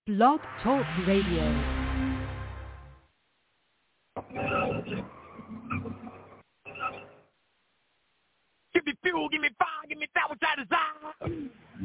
Blog Talk Radio. Give me fuel, give me fire, give me that which I desire.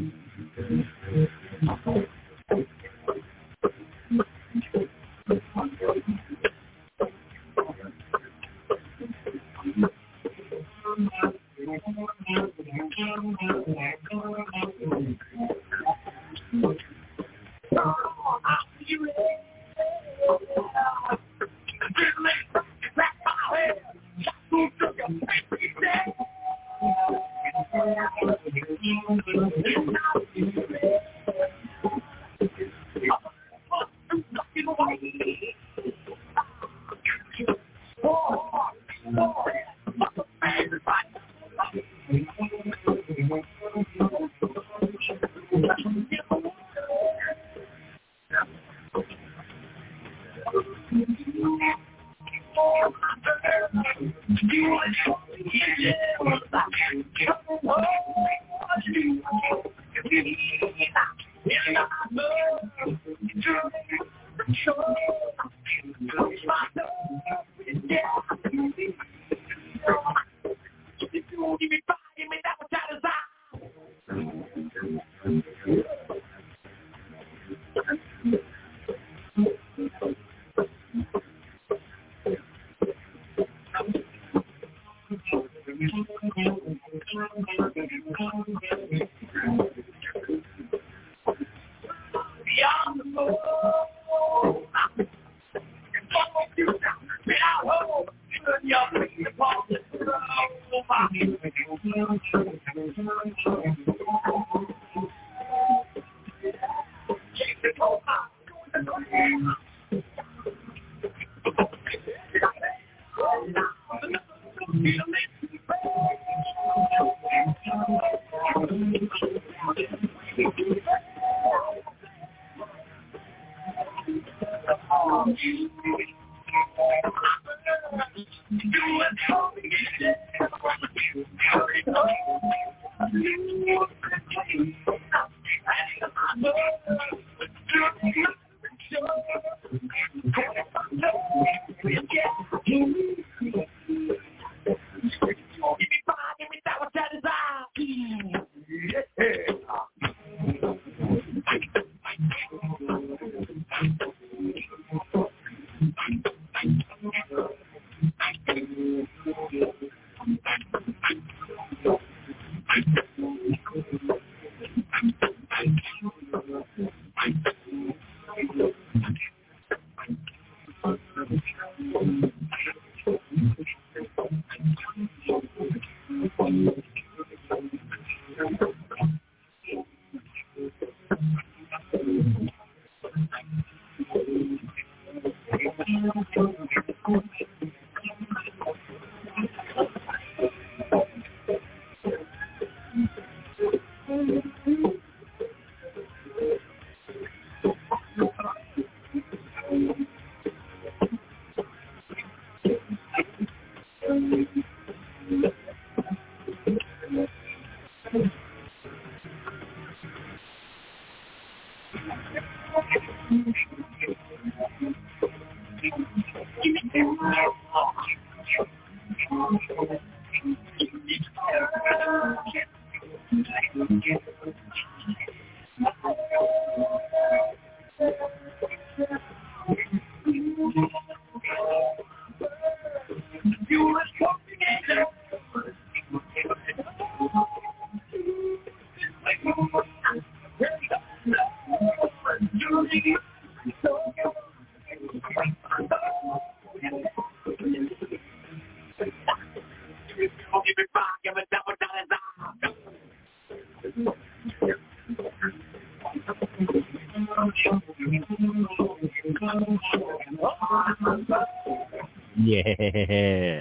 Yeah.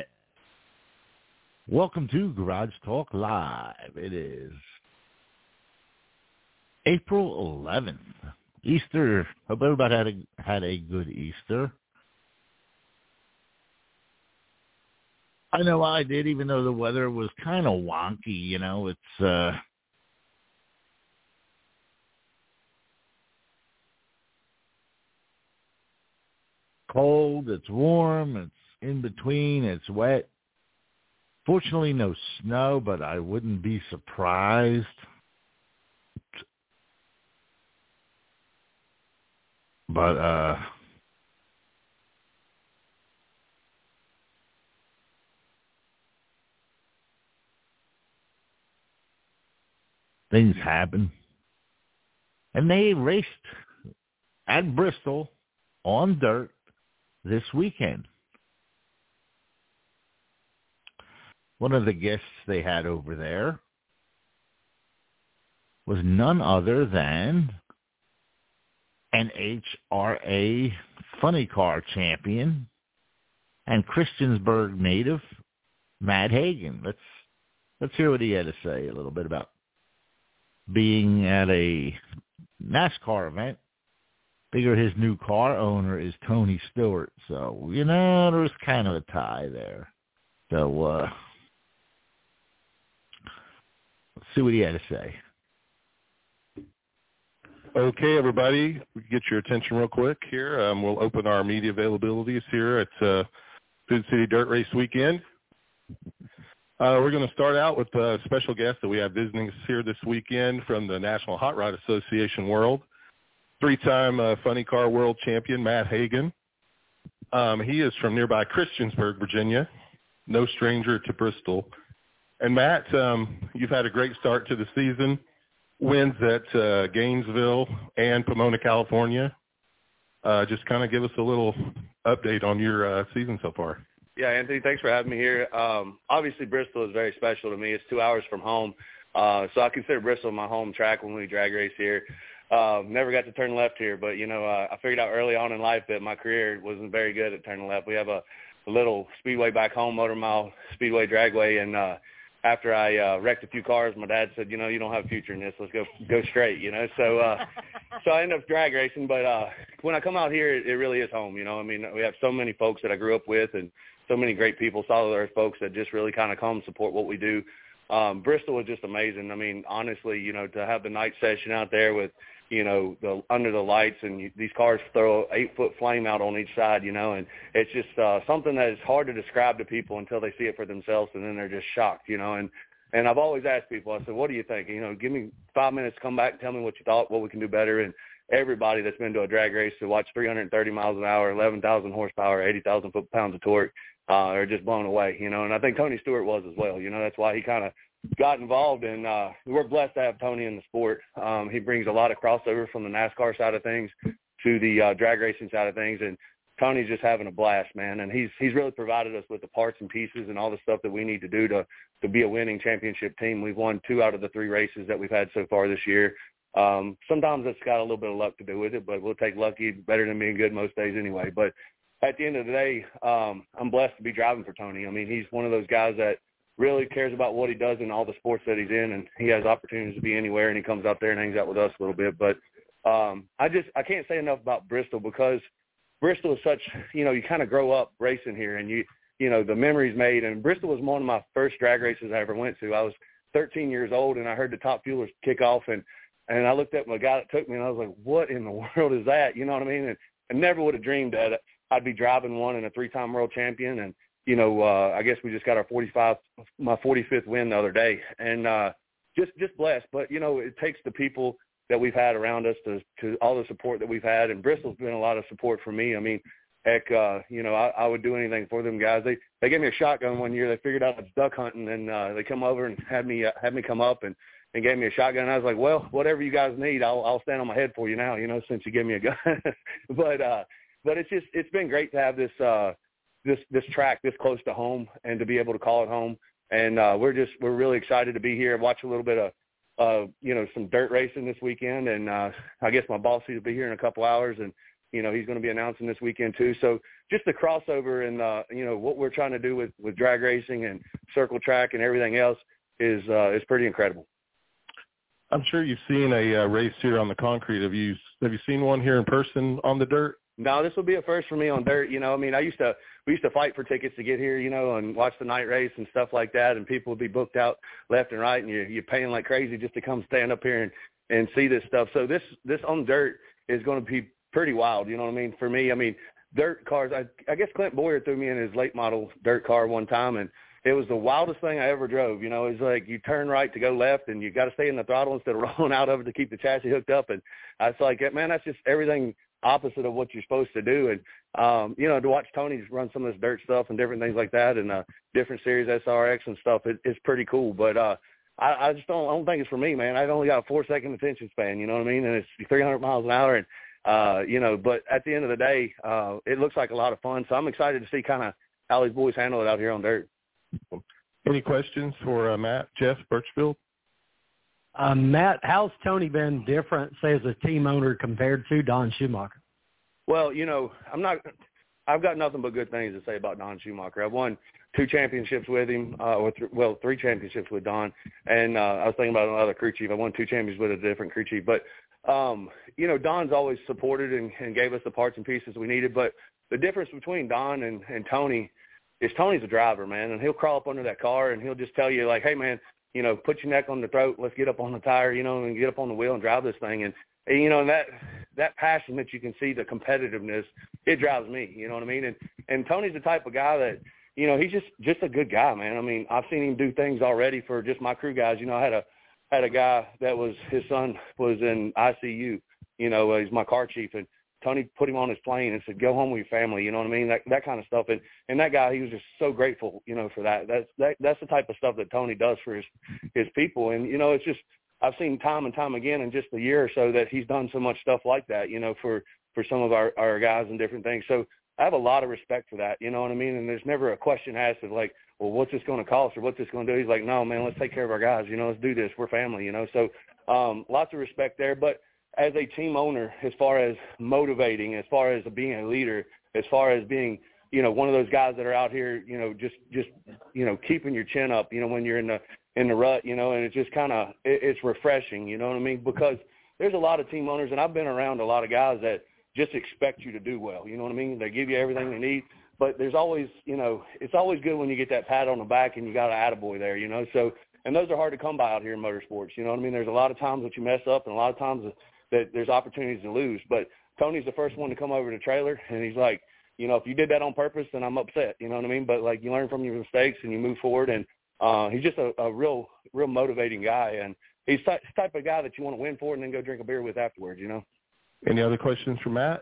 Welcome to Garage Talk Live. It is April 11th, Easter. Hope everybody had a good Easter. I know I did, even though the weather was kind of wonky. You know, it's cold, it's warm, it's in between, it's wet. Fortunately, no snow, but I wouldn't be surprised. But things happen. And they raced at Bristol on dirt this weekend. One of the guests they had over there was none other than an HRA Funny Car champion and Christiansburg native, Matt Hagan. Let's hear what he had to say a little bit about being at a NASCAR event. Figure his new car owner is Tony Stewart. So, there's kind of a tie there. So, let's see what he had to say. Okay, everybody, we can get your attention real quick here. We'll open our media availabilities here at Food City Dirt Race Weekend. We're going to start out with a special guest that we have visiting us here this weekend from the National Hot Rod Association world. Three-time Funny Car World Champion, Matt Hagan. He is from nearby Christiansburg, Virginia, no stranger to Bristol. And Matt, you've had a great start to the season. Wins at Gainesville and Pomona, California. Just kind of give us a little update on your season so far. Yeah, Anthony, thanks for having me here. Obviously, Bristol is very special to me. It's 2 hours from home, so I consider Bristol my home track when we drag race here. Never got to turn left here, but, I figured out early on in life that my career wasn't very good at turning left. We have a little speedway back home, Motor Mile Speedway Dragway, and after I wrecked a few cars, my dad said, you don't have a future in this. Let's go straight, So I ended up drag racing. But when I come out here, it really is home, we have so many folks that I grew up with and so many great people, solid earth folks that just really kind of come support what we do. Bristol was just amazing. Honestly, to have the night session out there with, under the lights and these cars throw 8-foot flame out on each side, and it's just something that is hard to describe to people until they see it for themselves, and then they're just shocked, and I've always asked people, I said, what do you think? Give me 5 minutes, come back and tell me what you thought, what we can do better. And everybody that's been to a drag race to watch 330 miles an hour, 11,000 horsepower, 80,000 foot-pounds of torque are just blown away, and I think Tony Stewart was as well. That's why he kind of got involved, and we're blessed to have Tony in the sport. He brings a lot of crossover from the NASCAR side of things to the drag racing side of things, and Tony's just having a blast, man. And he's really provided us with the parts and pieces and all the stuff that we need to do to be a winning championship team. We've won 2 out of the 3 races that we've had so far this year. Sometimes it's got a little bit of luck to do with it, but we'll take lucky better than being good most days anyway. But at the end of the day, I'm blessed to be driving for Tony. He's one of those guys that really cares about what he does in all the sports that he's in, and he has opportunities to be anywhere, and he comes out there and hangs out with us a little bit. But I can't say enough about Bristol, because Bristol is such, you kind of grow up racing here, and the memories made. And Bristol was one of my first drag races I ever went to. I was 13 years old, and I heard the Top Fuelers kick off, and I looked at my guy that took me, and I was like, what in the world is that? You know what I mean? And I never would have dreamed that I'd be driving one and a 3-time world champion. And I guess we just got my 45th win the other day, and just blessed. But it takes the people that we've had around us to all the support that we've had, and Bristol's been a lot of support for me. Heck, I would do anything for them guys. They gave me a shotgun one year. They figured out I was duck hunting, and they come over and had me come up and gave me a shotgun. And I was like, well, whatever you guys need, I'll stand on my head for you now, since you gave me a gun. But it's been great to have this track this close to home and to be able to call it home. And we're really excited to be here, watch a little bit of some dirt racing this weekend. And I guess my boss will be here in a couple hours, and he's going to be announcing this weekend too. So just the crossover and what we're trying to do with drag racing and circle track and everything else is pretty incredible. I'm sure you've seen a race here on the concrete. Have you seen one here in person on the dirt? No, this will be a first for me on dirt. We used to fight for tickets to get here, and watch the night race and stuff like that. And people would be booked out left and right, and you're paying like crazy just to come stand up here and see this stuff. So this on dirt is going to be pretty wild. You know what I mean? For me, dirt cars. I guess Clint Boyer threw me in his late model dirt car one time, and it was the wildest thing I ever drove. You know, it's like you turn right to go left, and you got to stay in the throttle instead of rolling out of it to keep the chassis hooked up. And I was like, man, that's just everything opposite of what you're supposed to do. And, you know, to watch Tony run some of this dirt stuff and different things like that and different series SRX and stuff, it's pretty cool. But I just don't think it's for me, man. I've only got a 4-second attention span, you know what I mean? And it's 300 miles an hour. And, you know, but at the end of the day, it looks like a lot of fun. So I'm excited to see kind of how these boys handle it out here on dirt. Any questions for Matt, Jeff Birchfield? Matt, how's Tony been different, say, as a team owner compared to Don Schumacher? Well, you know, I've got nothing but good things to say about Don Schumacher. I've won 2 championships with him, 3 championships with Don. And I was thinking about another crew chief. I won 2 championships with a different crew chief. But, you know, Don's always supported and gave us the parts and pieces we needed. But the difference between Don and Tony is Tony's a driver, man. And he'll crawl up under that car and he'll just tell you, like, hey, man, you know, put your neck on the throat, let's get up on the tire, you know, and get up on the wheel and drive this thing. And you know, and that passion that you can see, the competitiveness, it drives me, you know what I mean? And Tony's the type of guy that, you know, he's just a good guy, man. I mean, I've seen him do things already for just my crew guys. You know, I had a guy that was, his son was in ICU, you know, he's my car chief, and Tony put him on his plane and said, go home with your family, you know what I mean? That kind of stuff. And that guy, he was just so grateful, you know, for that. That's the type of stuff that Tony does for his people. And, you know, it's just, I've seen time and time again in just a year or so that he's done so much stuff like that, you know, for some of our guys and different things. So I have a lot of respect for that, you know what I mean? And there's never a question asked of like, well, what's this going to cost or what's this going to do? He's like, no, man, let's take care of our guys, you know, let's do this. We're family, you know. So lots of respect there. But as a team owner, as far as motivating, as far as being a leader, as far as being, you know, one of those guys that are out here, you know, just you know, keeping your chin up, you know, when you're in the rut, you know, and it's just kind of, it's refreshing, you know what I mean? Because there's a lot of team owners, and I've been around a lot of guys that just expect you to do well, you know what I mean? They give you everything they need, but there's always, you know, it's always good when you get that pat on the back and you got an attaboy there, you know? So, and those are hard to come by out here in motorsports, you know what I mean? There's a lot of times that you mess up and a lot of times that there's opportunities to lose, but Tony's the first one to come over to the trailer, and he's like, you know, if you did that on purpose, then I'm upset, you know what I mean? But like, you learn from your mistakes and you move forward, and he's just a real motivating guy, and he's the type of guy that you want to win for and then go drink a beer with afterwards, you know? Any other questions for Matt?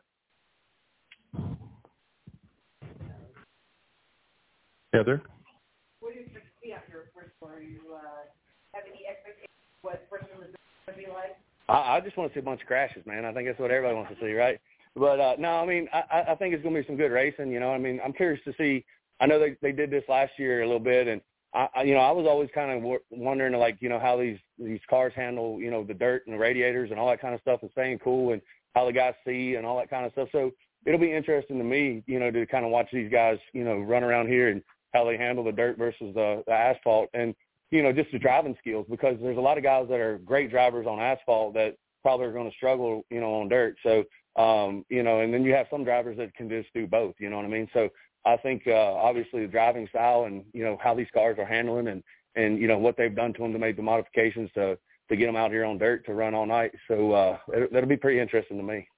Heather? What do you expect to see out here at Bristol? Do you have any expectations of what Bristol is going to be like? I just want to see a bunch of crashes, man. I think that's what everybody wants to see, right? But, no, I mean, I think it's going to be some good racing, you know. I mean, I'm curious to see. I know they did this last year a little bit, and, you know, I was always kind of wondering, like, you know, how these cars handle, you know, the dirt and the radiators and all that kind of stuff and staying cool and how the guys see and all that kind of stuff. So it'll be interesting to me, you know, to kind of watch these guys, you know, run around here and how they handle the dirt versus the asphalt and, you know, just the driving skills, because there's a lot of guys that are great drivers on asphalt that probably are going to struggle, you know, on dirt. So, you know, and then you have some drivers that can just do both, you know what I mean? So I think, obviously the driving style and, you know, how these cars are handling and, you know, what they've done to them to make the modifications to get them out here on dirt to run all night. So that'll be pretty interesting to me.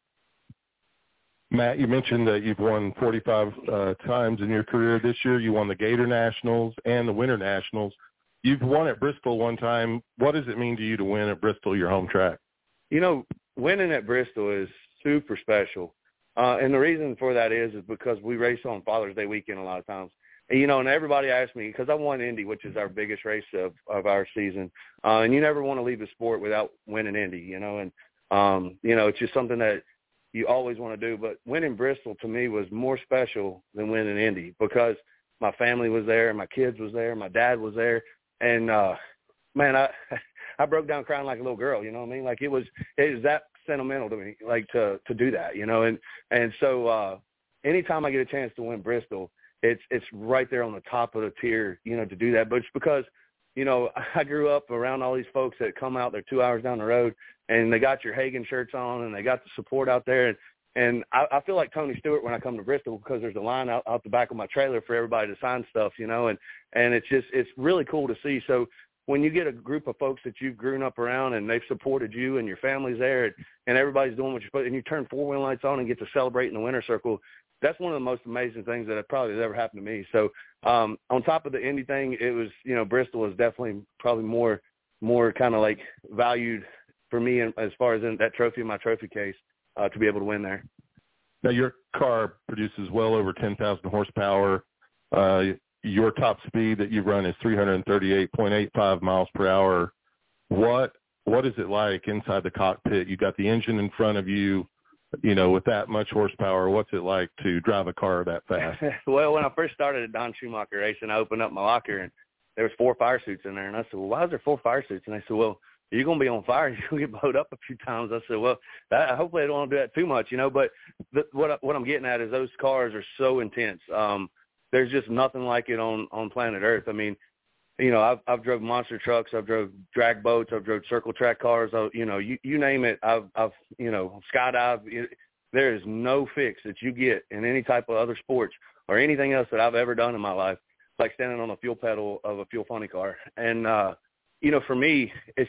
Matt, you mentioned that you've won 45 times in your career this year. You won the Gator Nationals and the Winter Nationals. You've won at Bristol one time. What does it mean to you to win at Bristol, your home track? You know, winning at Bristol is super special. And the reason for that is because we race on Father's Day weekend a lot of times. And, you know, and everybody asks me, because I won Indy, which is our biggest race of our season. And you never want to leave the sport without winning Indy, you know. And, you know, it's just something that you always want to do. But winning Bristol to me was more special than winning Indy, because my family was there, my kids was there, my dad was there. And, man, I broke down crying like a little girl, you know what I mean? Like it was that sentimental to me, like to do that, you know? And so anytime I get a chance to win Bristol, it's right there on the top of the tier, you know, to do that. But it's because, you know, I grew up around all these folks that come out, they're 2 hours down the road, and they got your Hagen shirts on, and they got the support out there. And I feel like Tony Stewart when I come to Bristol, because there's a line out the back of my trailer for everybody to sign stuff, you know, and it's really cool to see. So when you get a group of folks that you've grown up around and they've supported you and your family's there and everybody's doing what you're supposed to, and you turn 4 wheel lights on and get to celebrate in the winner circle, that's one of the most amazing things that probably has ever happened to me. So on top of the Indy thing, it was, Bristol was definitely probably more kind of like valued for me as far as in that trophy in my trophy case to be able to win there. Now, your car produces well over 10,000 horsepower. Your top speed that you run is 338.85 miles per hour. What is it like inside the cockpit? You got the engine in front of you, with that much horsepower. What's it like to drive a car that fast? Well, when I first started at Don Schumacher Racing, I opened up my locker and there was 4 fire suits in there. And I said, well, why is there 4 fire suits? And they said, well, you're going to be on fire. You're going to get blowed up a few times. I said, well, hopefully I don't want to do that too much, But what I'm getting at is those cars are so intense. There's just nothing like it on planet Earth. I mean, I've drove monster trucks. I've drove drag boats. I've drove circle track cars. You name it. I've skydived. There is no fix that you get in any type of other sports or anything else that I've ever done in my life like standing on a fuel pedal of a fuel funny car. And, for me,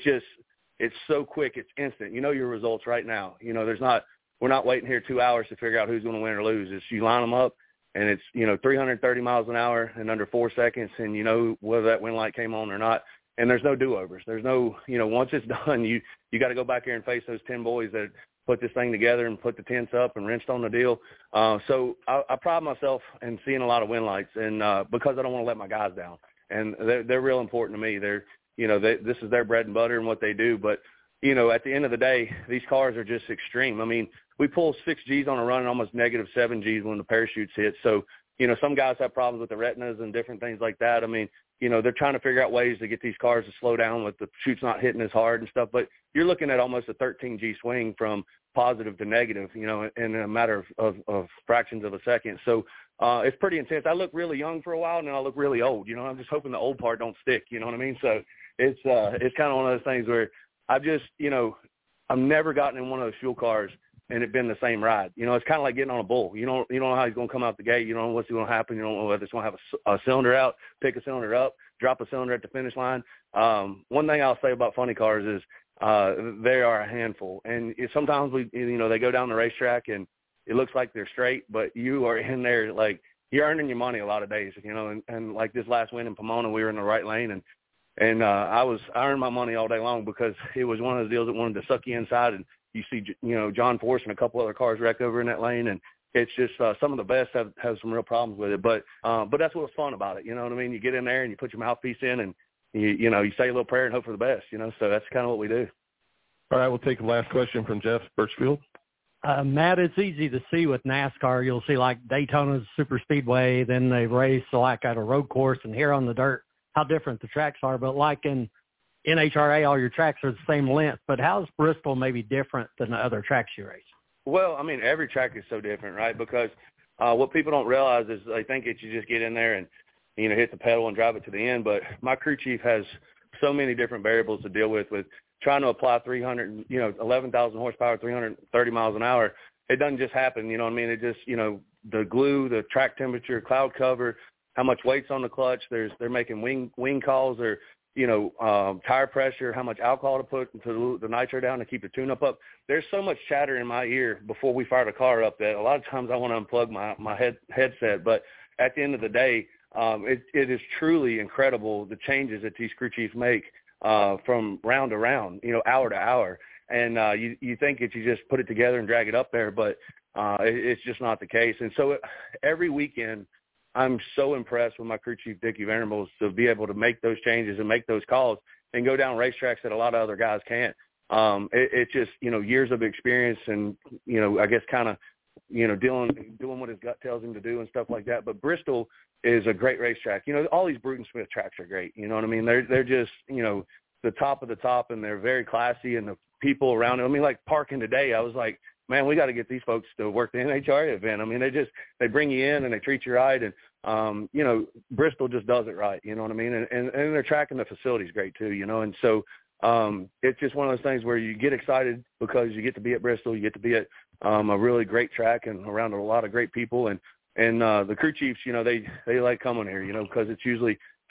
it's so quick. It's instant. Your results right now. We're not waiting here 2 hours to figure out who's going to win or lose. It's you line them up. And it's, 330 miles an hour in under 4 seconds, and whether that wind light came on or not. And there's no do-overs. There's no, once it's done, you got to go back here and face those 10 boys that put this thing together and put the tents up and wrenched on the deal. So I pride myself in seeing a lot of wind lights, and because I don't want to let my guys down. And they're real important to me. They're, this is their bread and butter and what they do. But, at the end of the day, these cars are just extreme. I mean, we pull 6 Gs on a run and almost negative 7 Gs when the parachutes hit. So, some guys have problems with the retinas and different things like that. I mean, they're trying to figure out ways to get these cars to slow down with the chutes not hitting as hard and stuff. But you're looking at almost a 13 G swing from positive to negative, in a matter of fractions of a second. So it's pretty intense. I look really young for a while, and then I look really old. I'm just hoping the old part don't stick. You know what I mean? So it's kind of one of those things where I've just, I've never gotten in one of those fuel cars and it been the same ride. It's kind of like getting on a bull. You don't know how he's going to come out the gate. You don't know what's going to happen. You don't know whether it's going to have a cylinder out, pick a cylinder up, drop a cylinder at the finish line. One thing I'll say about funny cars is they are a handful. And sometimes they go down the racetrack and it looks like they're straight, but you are in there like you're earning your money a lot of days, and like this last win in Pomona, we were in the right lane and I earned my money all day long because it was one of those deals that wanted to suck you inside, and you see, John Force and a couple other cars wreck over in that lane, and it's just some of the best have some real problems with it. But that's what's fun about it. You know what I mean? You get in there and you put your mouthpiece in, and you say a little prayer and hope for the best. So that's kind of what we do. All right, we'll take the last question from Jeff Birchfield. Matt, it's easy to see with NASCAR. You'll see like Daytona's super speedway, then they race like at a road course, and here on the dirt, how different the tracks are. But like in NHRA, all your tracks are the same length. But how's Bristol maybe different than the other tracks you race? Well, I mean, every track is so different, right? Because what people don't realize is they think that you just get in there and, hit the pedal and drive it to the end. But my crew chief has so many different variables to deal with trying to apply 11,000 horsepower, 330 miles an hour. It doesn't just happen, you know what I mean? It just, the glue, the track temperature, cloud cover, how much weight's on the clutch. They're making wing calls or, tire pressure, how much alcohol to put into the nitro down to keep the tune-up up. There's so much chatter in my ear before we fire the car up that a lot of times I want to unplug my headset. But at the end of the day, it is truly incredible the changes that these crew chiefs make from round to round, hour to hour. And you think that you just put it together and drag it up there, but it's just not the case. And so every weekend, I'm so impressed with my crew chief, Dickie Venables, to be able to make those changes and make those calls and go down racetracks that a lot of other guys can't. It's just, years of experience and, I guess kind of, doing what his gut tells him to do and stuff like that. But Bristol is a great racetrack. All these Bruton Smith tracks are great. You know what I mean? They're just, the top of the top, and they're very classy, and the people around it. I mean, like parking today, I was like, man, we got to get these folks to work the NHRA event. I mean, they bring you in and they treat you right. And, Bristol just does it right. You know what I mean? And they're tracking the facilities great too, And so it's just one of those things where you get excited because you get to be at Bristol. You get to be at a really great track and around a lot of great people. And the crew chiefs, they like coming here, because it's usually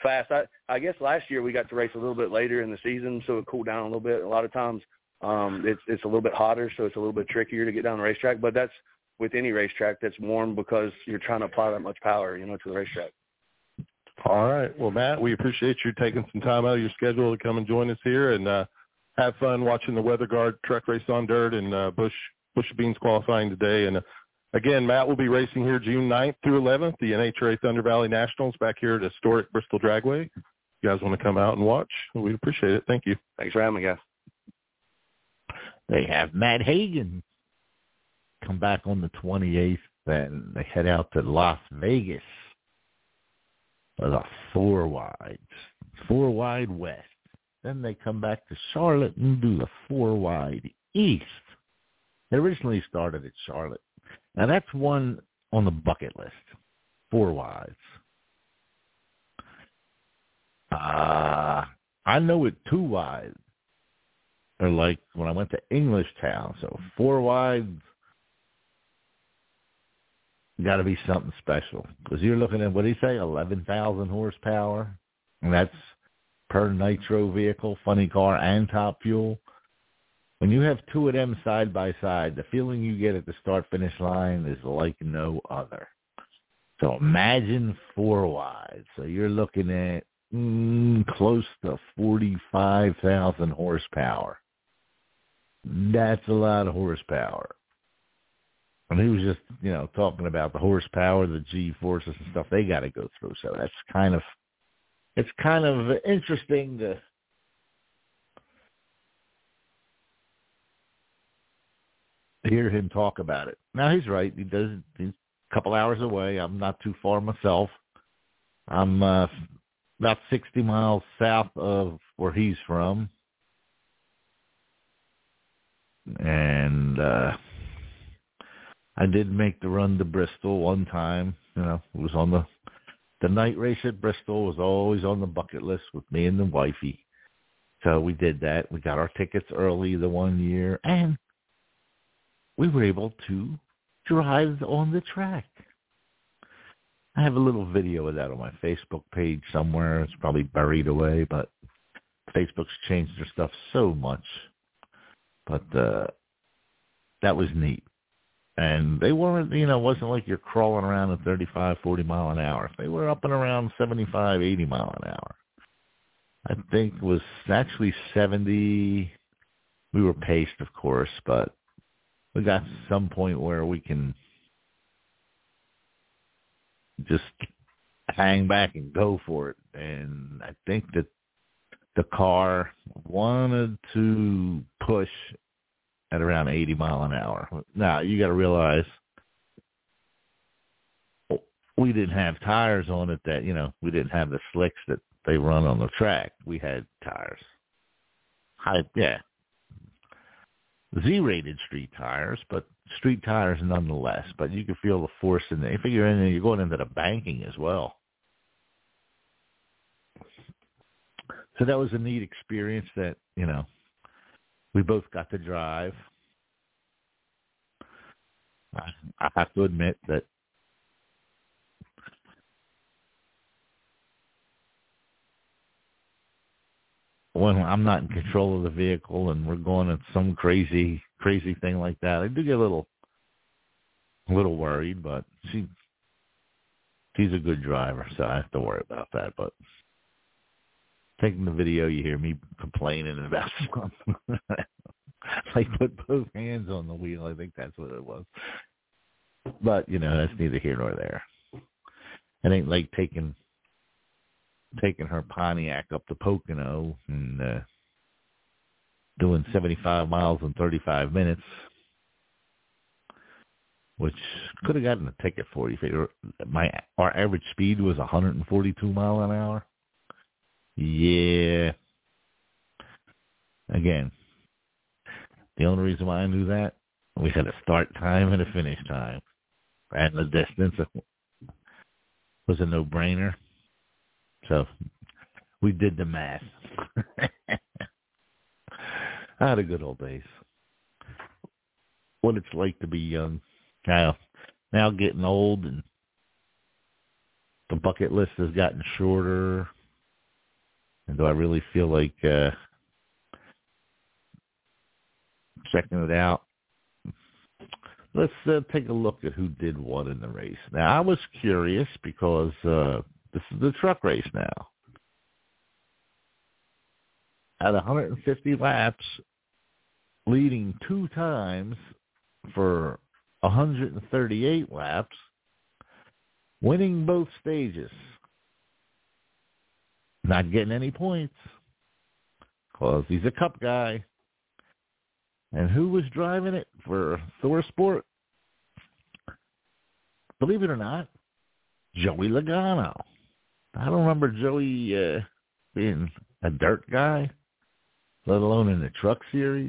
fast. I guess last year we got to race a little bit later in the season, so it cooled down a little bit. A lot of times it's a little bit hotter, so it's a little bit trickier to get down the racetrack. But that's with any racetrack that's warm because you're trying to apply that much power, to the racetrack. All right. Well, Matt, we appreciate you taking some time out of your schedule to come and join us here and have fun watching the Weather Guard truck race on dirt and Bush Beans qualifying today. And again, Matt will be racing here June 9th through 11th, the NHRA Thunder Valley Nationals back here at historic Bristol Dragway. If you guys want to come out and watch, we'd appreciate it. Thank you. Thanks for having me, guys. They have Matt Hagan come back on the 28th, and they head out to Las Vegas for the 4-wide west. Then they come back to Charlotte and do the 4-wide east. They originally started at Charlotte. Now, that's one on the bucket list, 4 wides. I know it 2 wides. They're like when I went to Englishtown. So 4 wides got to be something special. Because you're looking at, what do you say, 11,000 horsepower? And that's per nitro vehicle, funny car, and top fuel. When you have 2 of them side by side, the feeling you get at the start-finish line is like no other. So imagine 4 wides. So you're looking at close to 45,000 horsepower. That's a lot of horsepower. And he was just, talking about the horsepower, the G-forces and stuff they got to go through. So it's kind of interesting to hear him talk about it. Now, he's right. He's a couple hours away. I'm not too far myself. I'm about 60 miles south of where he's from. And I did make the run to Bristol one time. It was on the night race at Bristol was always on the bucket list with me and the wifey. So we did that. We got our tickets early the one year, and we were able to drive on the track. I have a little video of that on my Facebook page somewhere. It's probably buried away, but Facebook's changed their stuff so much. But that was neat. And they weren't, it wasn't like you're crawling around at 35, 40 mile an hour. They were up and around 75, 80 mile an hour. I think it was actually 70. We were paced, of course, but we got to some point where we can just hang back and go for it. And I think that the car wanted to push at around 80 mile an hour. Now, you got to realize we didn't have tires on it that, we didn't have the slicks that they run on the track. We had tires. Z-rated street tires, but street tires nonetheless. But you can feel the force in there. You figure you're going into the banking as well. So that was a neat experience that, we both got to drive. I have to admit that when I'm not in control of the vehicle and we're going at some crazy thing like that, I do get a little worried, but she's a good driver, so I have to worry about that. But taking the video, you hear me complaining about something. Like put both hands on the wheel. I think that's what it was. But, that's neither here nor there. It ain't like taking her Pontiac up to Pocono and doing 75 miles in 35 minutes, which could have gotten a ticket for you. Our average speed was 142 mile an hour. Yeah. Again, the only reason why I knew that, we had a start time and a finish time. And the distance was a no-brainer. So we did the math. I had a good old days. What it's like to be young. Now getting old and the bucket list has gotten shorter. And do I really feel like checking it out? Let's take a look at who did what in the race. Now, I was curious because this is the truck race now. At 150 laps, leading 2 times for 138 laps, winning both stages, not getting any points because he's a Cup guy. And who was driving it for Thor Sport? Believe it or not, Joey Logano. I don't remember Joey being a dirt guy, let alone in the truck series.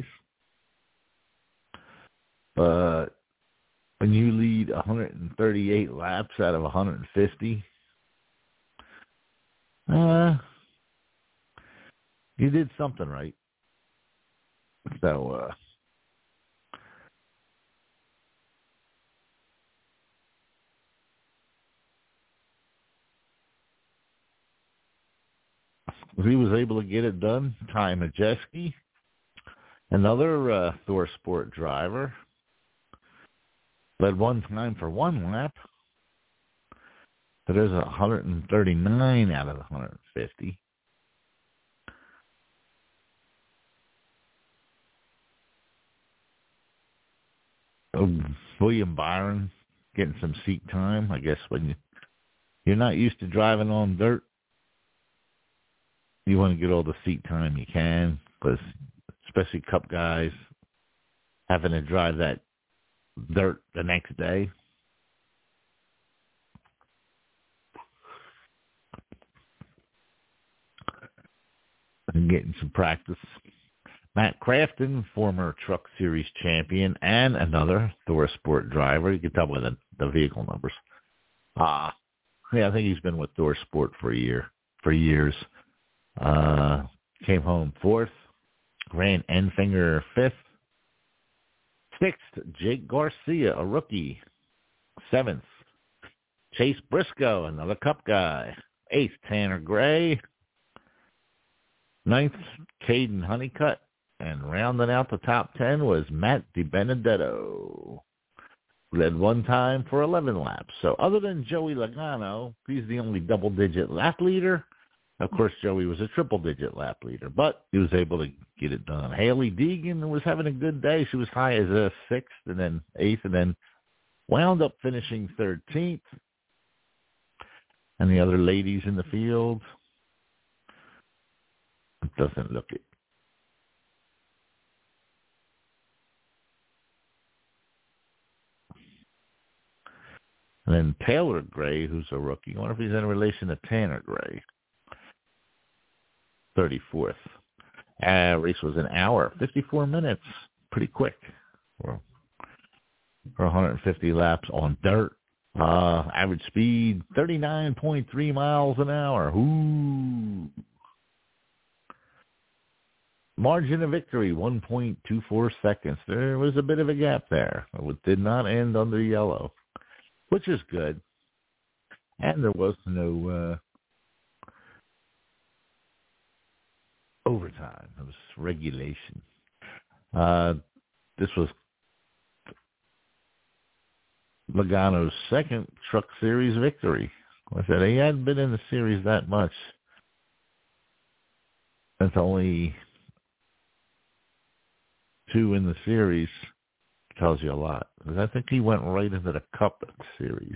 But when you lead 138 laps out of 150, you did something right. So, he was able to get it done. Ty Majeski, another Thor Sport driver, led 1 time for 1 lap. So there's 139 out of 150. William Byron getting some seat time. I guess when you're not used to driving on dirt, you want to get all the seat time you can, because especially Cup guys having to drive that dirt the next day. And getting some practice. Matt Crafton, former Truck Series champion and another Thor Sport driver. You can tell by the vehicle numbers. Yeah, I think he's been with Thor Sport for years. Came home 4th. Grant Enfinger 5th. 6th, Jake Garcia, a rookie. 7th, Chase Briscoe, another Cup guy. 8th, Tanner Gray. 9th, Caden Honeycutt. And rounding out the top 10 was Matt DiBenedetto. Led 1 time for 11 laps. So other than Joey Logano, he's the only double-digit lap leader. Of course, Joey was a triple-digit lap leader, but he was able to get it done. Haley Deegan was having a good day. She was high as a 6th and then 8th and then wound up finishing 13th. And the other ladies in the field, it doesn't look it. And then Taylor Gray, who's a rookie. I wonder if he's in relation to Tanner Gray. 34th. Race was an hour, 54 minutes. Pretty quick for 150 laps on dirt. Average speed, 39.3 miles an hour. Ooh. Margin of victory, 1.24 seconds. There was a bit of a gap there. It did not end under yellow, which is good. And there was no overtime. It was regulation. This was Logano's 2nd Truck Series victory. I said he hadn't been in the series that much. That's only 2 in the series. Tells you a lot. Because I think he went right into the Cup Series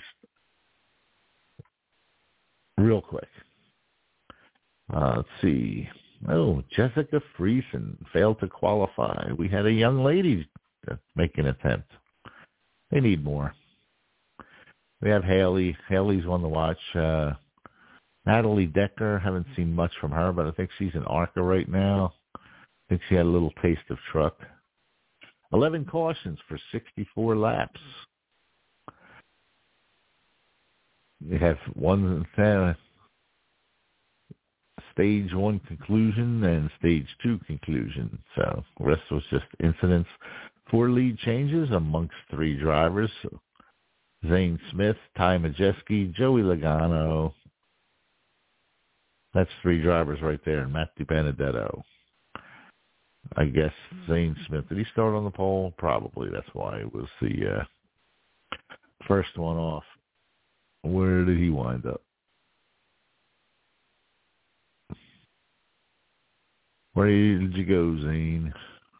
real quick. Let's see. Oh, Jessica Friesen failed to qualify. We had a young lady make an attempt. They need more. We have Haley. Haley's one to watch. Natalie Decker, haven't seen much from her, but I think she's in ARCA right now. I think she had a little taste of truck. 11 cautions for 64 laps. We have stage 1 conclusion and stage 2 conclusion. So the rest was just incidents. 4 lead changes amongst 3 drivers. Zane Smith, Ty Majeski, Joey Logano, That's 3 drivers right there. Matt DiBenedetto. I guess Zane Smith. Did he start on the pole? Probably. That's why it was the first one off. Where did he wind up? Where did you go, Zane?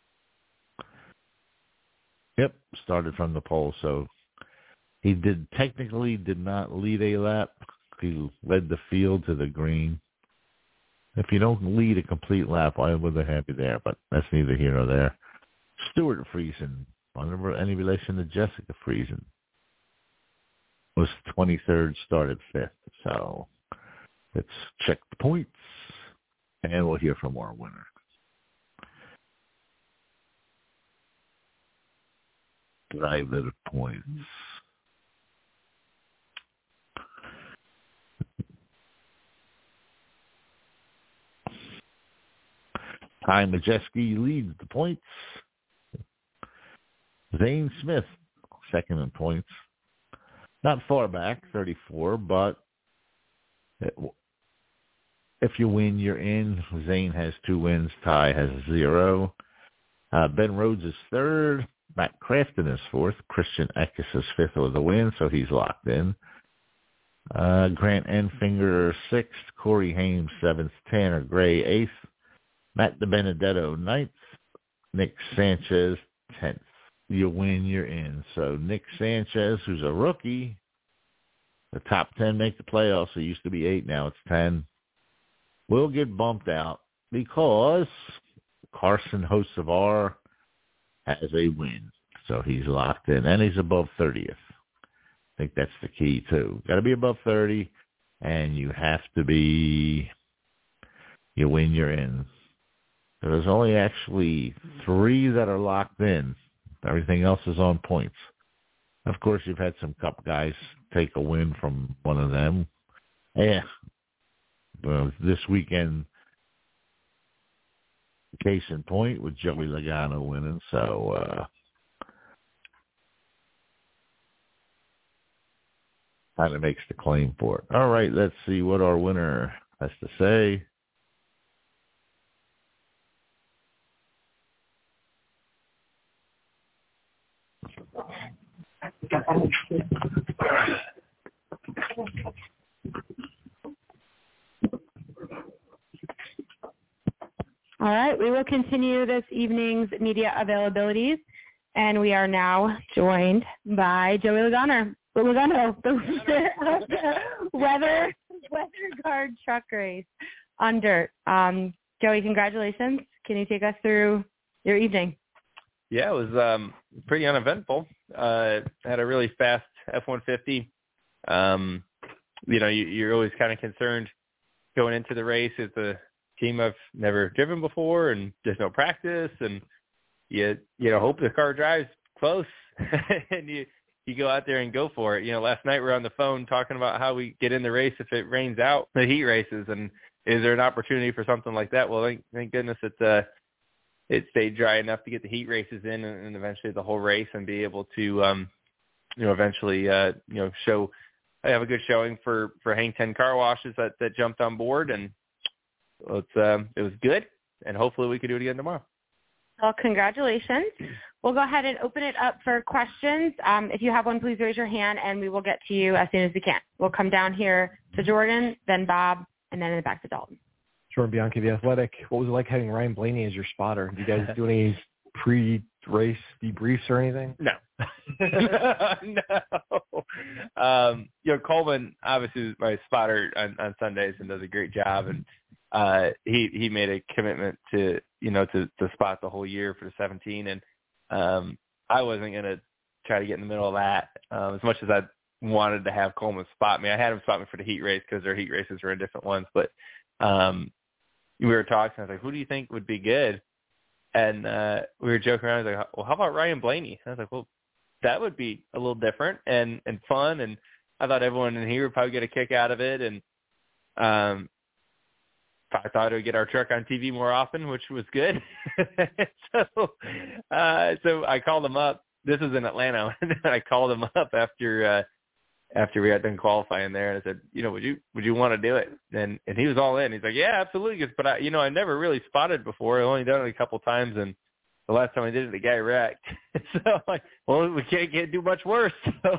Yep, started from the pole. So he technically did not lead a lap. He led the field to the green. If you don't lead a complete lap, I would have had you there, but that's neither here nor there. Stuart Friesen, any relation to Jessica Friesen, was 23rd, started 5th. So let's check the points, and we'll hear from our winner. Driver points. Ty Majeski leads the points. Zane Smith, second in points. Not far back, 34, but if you win, you're in. Zane has 2 wins. Ty has 0. Ben Rhodes is 3rd. Matt Crafton is 4th. Christian Eckes is 5th with a win, so he's locked in. Grant Enfinger 6th. Corey Hames 7th. Tanner Gray 8th. Matt DiBenedetto 9th. Nick Sanchez 10th. You win, you're in. So Nick Sanchez, who's a rookie, the top 10 make the playoffs. It used to be 8, now it's 10. Will get bumped out because Carson Hocevar has a win. So he's locked in, and he's above 30th. I think that's the key, too. Got to be above 30, and you have to be, you win, you're in. There's only actually 3 that are locked in. Everything else is on points. Of course, you've had some Cup guys take a win from one of them. Yeah. This weekend, case in point, with Joey Logano winning. So, kind of makes the claim for it. All right, let's see what our winner has to say. All right, we will continue this evening's media availabilities, and we are now joined by Joey Logano, the winner of the Weather Guard Truck Race on dirt. Joey, congratulations. Can you take us through your evening? Yeah, it was pretty uneventful. Had a really fast F-150. You're always kind of concerned going into the race. It's a team I've never driven before, and there's no practice, and you hope the car drives close, and you go out there and go for it. Last night we were on the phone talking about how we get in the race if it rains out, the heat races, and is there an opportunity for something like that? Well, thank goodness it stayed dry enough to get the heat races in, and eventually the whole race, and be able to, eventually, show. I have a good showing for Hang 10 Car Washes that jumped on board, and it was good, and hopefully we can do it again tomorrow. Well, congratulations. We'll go ahead and open it up for questions. If you have one, please raise your hand, and we will get to you as soon as we can. We'll come down here to Jordan, then Bob, and then back to Dalton. Jordan Bianchi, The Athletic. What was it like having Ryan Blaney as your spotter? Did you guys do any pre-race debriefs or anything? No. No. Coleman obviously is my spotter on Sundays and does a great job, and he made a commitment to spot the whole year for the 17, and I wasn't going to try to get in the middle of that as much as I wanted to have Coleman spot me. I had him spot me for the heat race because their heat races were in different ones, but we were talking. I was like, who do you think would be good? And we were joking around. I was like, well, how about Ryan Blaney? And I was like, well, that would be a little different and fun. And I thought everyone in here would probably get a kick out of it. And I thought it would get our truck on TV more often, which was good. So I called him up. This was in Atlanta. And I called him up after after we got done qualifying there, and I said, would you want to do it? And he was all in. He's like, yeah, absolutely. He goes, but I never really spotted before. I only done it a couple times, and the last time I did it, the guy wrecked. So I'm like, well, we can't do much worse.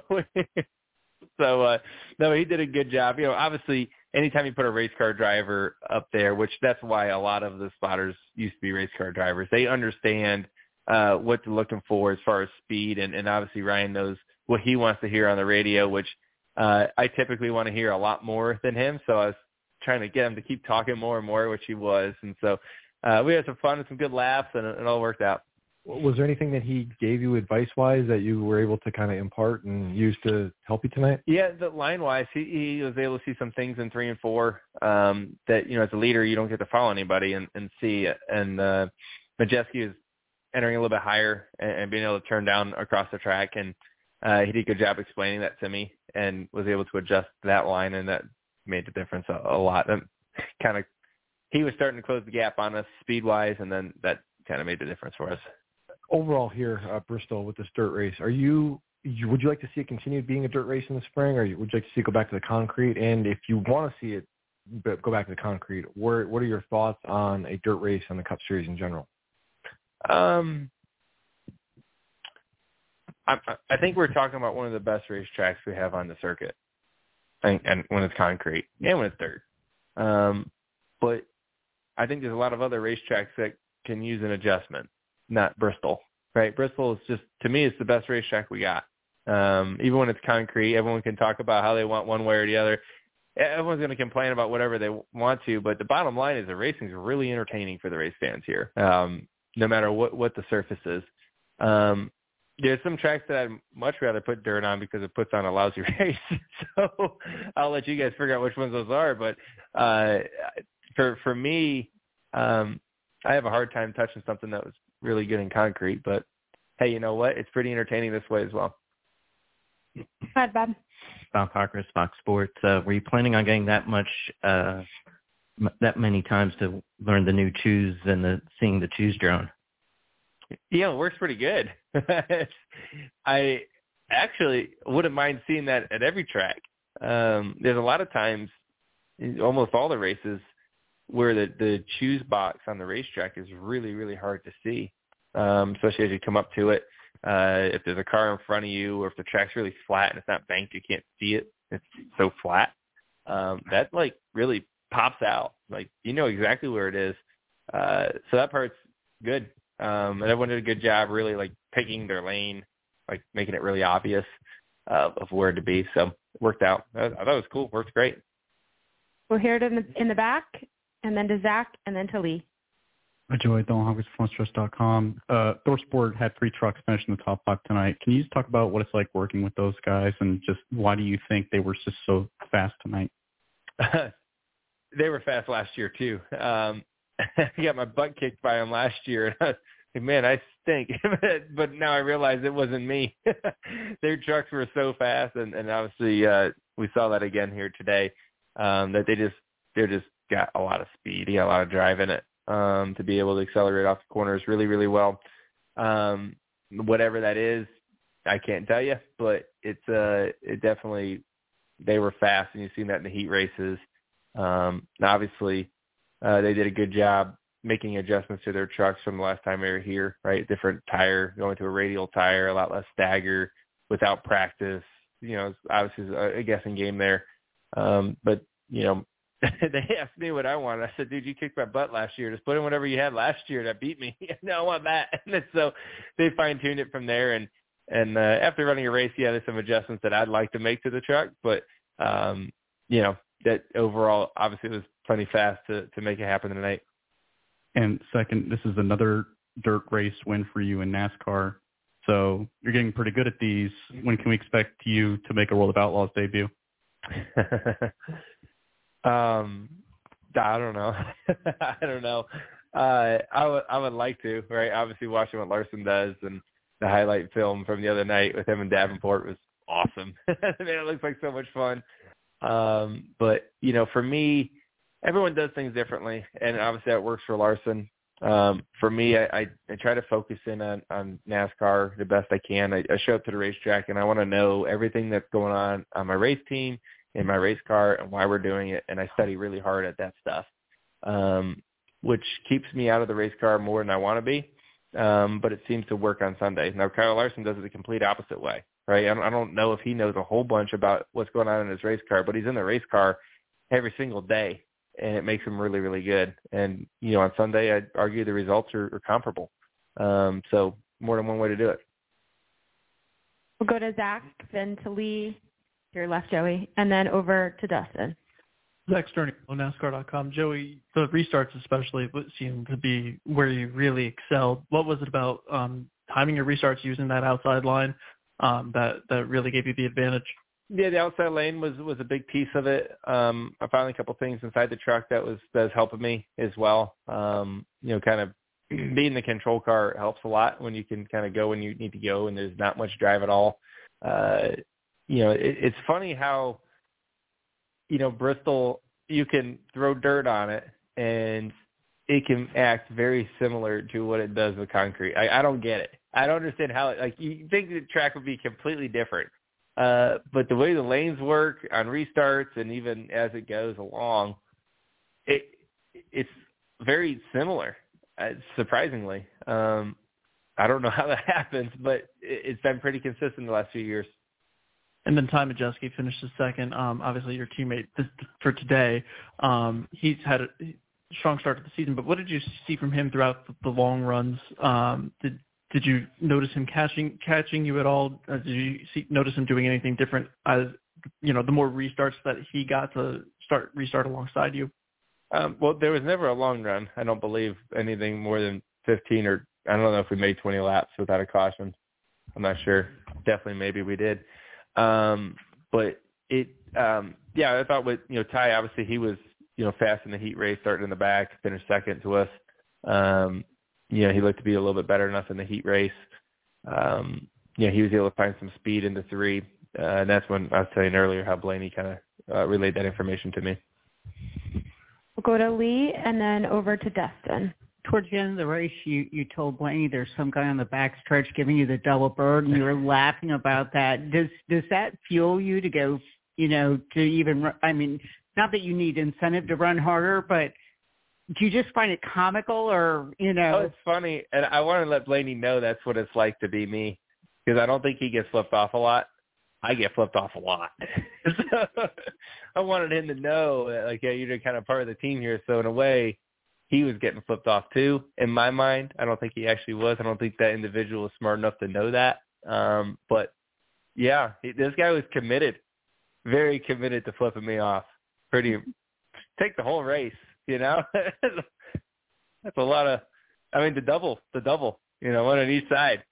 So no, he did a good job. Obviously, anytime you put a race car driver up there, which that's why a lot of the spotters used to be race car drivers, they understand what they're looking for as far as speed, and obviously Ryan knows what he wants to hear on the radio, which I typically want to hear a lot more than him. So I was trying to get him to keep talking more and more, which he was. And so we had some fun and some good laughs, and it all worked out. Was there anything that he gave you advice-wise that you were able to kind of impart and use to help you tonight? Yeah, the line-wise, he was able to see some things in 3 and 4 that, as a leader, you don't get to follow anybody and see it. And Majeski is entering a little bit higher and being able to turn down across the track, and he did a good job explaining that to me and was able to adjust that line, and that made the difference a lot. And he was starting to close the gap on us speed-wise, and then that kind of made the difference for us. Overall here, Bristol, with this dirt race, would you like to see it continue being a dirt race in the spring, or would you like to see it go back to the concrete? And if you want to see it go back to the concrete, what are your thoughts on a dirt race on the Cup Series in general? I think we're talking about one of the best racetracks we have on the circuit, and when it's concrete and when it's dirt. But I think there's a lot of other racetracks that can use an adjustment, not Bristol, right? Bristol is just, to me, it's the best racetrack we got. Even when it's concrete, everyone can talk about how they want one way or the other. Everyone's going to complain about whatever they want to, but the bottom line is the racing is really entertaining for the race fans here, no matter what the surface is. There's some tracks that I'd much rather put dirt on because it puts on a lousy race. So I'll let you guys figure out which ones those are. But for me, I have a hard time touching something that was really good in concrete. But, hey, you know what? It's pretty entertaining this way as well. Go ahead, Bob. Bob Parker, Fox Sports. Were you planning on getting that many times to learn the new choose and seeing the choose drone? Yeah, it works pretty good. I actually wouldn't mind seeing that at every track. There's a lot of times, in almost all the races, where the choose box on the racetrack is really, really hard to see, especially as you come up to it. If there's a car in front of you, or if the track's really flat and it's not banked, you can't see it. It's so flat. That really pops out. You know exactly where it is. So that part's good. And everyone did a good job really picking their lane, making it really obvious of where to be. So it worked out. I thought it was cool. Worked great. We'll hear it in the back, and then to Zach, and then to Lee. Hi, Joey. Dylan Hawkins from FrontStretch.com. ThorSport had 3 trucks finish in the top 5 tonight. Can you just talk about what it's like working with those guys, and just why do you think they were just so fast tonight? They were fast last year, too. I got my butt kicked by them last year, and I was like, man, I stink. But now I realize it wasn't me. Their trucks were so fast, and obviously we saw that again here today, that they just got a lot of speed. He got a lot of drive in it to be able to accelerate off the corners really, really well. Whatever that is, I can't tell you, but it definitely, they were fast, and you've seen that in the heat races. Obviously, they did a good job making adjustments to their trucks from the last time they were here, right? Different tire, going to a radial tire, a lot less stagger without practice. It's obviously a guessing game there. But, they asked me what I wanted. I said, dude, you kicked my butt last year. Just put in whatever you had last year that beat me. No, I want that. And so they fine-tuned it from there. And after running a race, there's some adjustments that I'd like to make to the truck. But, that overall, obviously, it was plenty fast to make it happen tonight. And second, this is another dirt race win for you in NASCAR. So you're getting pretty good at these. When can we expect you to make a World of Outlaws debut? I don't know. I don't know. I would like to, right? Obviously, watching what Larson does and the highlight film from the other night with him and Davenport was awesome. Man, it looks like so much fun. But, for me, everyone does things differently, and obviously that works for Larson. For me, I try to focus in on NASCAR the best I can. I show up to the racetrack and I want to know everything that's going on my race team, in my race car, and why we're doing it. And I study really hard at that stuff, which keeps me out of the race car more than I want to be. But it seems to work on Sunday. Now, Kyle Larson does it the complete opposite way, right? I don't know if he knows a whole bunch about what's going on in his race car, but he's in the race car every single day, and it makes him really, really good. And, on Sunday, I'd argue the results are comparable. So more than one way to do it. We'll go to Zach, then to Lee, your left, Joey, and then over to Dustin. Zach Stern on NASCAR.com. Joey, the restarts especially seem to be where you really excelled. What was it about timing your restarts using that outside line that really gave you the advantage? Yeah, the outside lane was a big piece of it. I found a couple things inside the truck that was helping me as well. Kind of being the control car helps a lot when you can kind of go when you need to go and there's not much drive at all. It's funny how Bristol, you can throw dirt on it and it can act very similar to what it does with concrete. I don't get it. I don't understand how you think the track would be completely different. But the way the lanes work on restarts and even as it goes along, it's very similar, surprisingly. I don't know how that happens, but it's been pretty consistent the last few years. And then Ty Majeski finished second. Obviously, your teammate for today. He's had a strong start to the season, but what did you see from him throughout the long runs? Did you notice him catching you at all? Did you notice him doing anything different as the more restarts that he got to restart alongside you? Well, there was never a long run. I don't believe anything more than 15 or I don't know if we made 20 laps without a caution. I'm not sure. Definitely, maybe we did. But I thought with, Ty, obviously he was, fast in the heat race, starting in the back, finished second to us. He looked to be a little bit better than us in the heat race. He was able to find some speed in the 3. And that's when I was telling earlier how Blaney kind of relayed that information to me. We'll go to Lee and then over to Dustin. Towards the end of the race, you told Blaney there's some guy on the backstretch giving you the double bird, and you were laughing about that. Does that fuel you to go, to even, not that you need incentive to run harder, but do you just find it comical or, Oh, it's funny, and I want to let Blaney know that's what it's like to be me, because I don't think he gets flipped off a lot. I get flipped off a lot. So I wanted him to know that, you're kind of part of the team here, so in a way, he was getting flipped off too. In my mind, I don't think he actually was. I don't think that individual was smart enough to know that. But yeah, this guy was committed, very committed to flipping me off. Take the whole race, That's a lot of, the double, one on each side.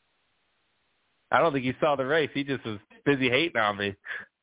I don't think he saw the race. He just was busy hating on me.